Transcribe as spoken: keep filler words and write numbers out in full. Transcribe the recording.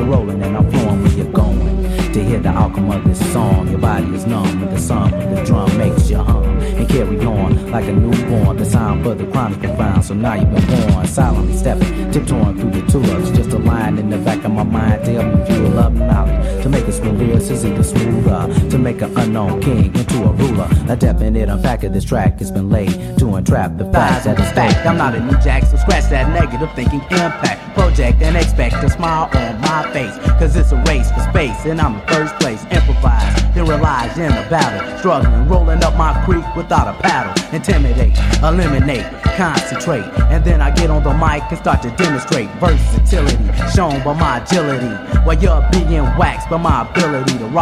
are rolling and I'm flowing where you're going. To hear the outcome of this song, your body is numb with the sum of the drum makes you hum and carry on like a newborn. The sound for the crime is profound, so now you've been born. Silently stepping, tiptoeing through the tulips. Just a line in the back of my mind to help me fuel up knowledge. To make a smooth lyrics is either smoother. To make an unknown king into a ruler. A definite unpack of this track has been laid to entrap the facts that is fact. I'm not a new jack, so scratch that negative thinking impact. Project and expect a smile on my face, cause it's a race for space and I'm in first place. Improvise, then realize in a battle. Struggling, rolling up my creek without a paddle. Intimidate, eliminate, concentrate, and then I get on the mic and start to demonstrate versatility shown by my agility, while you're being waxed by my ability to rock.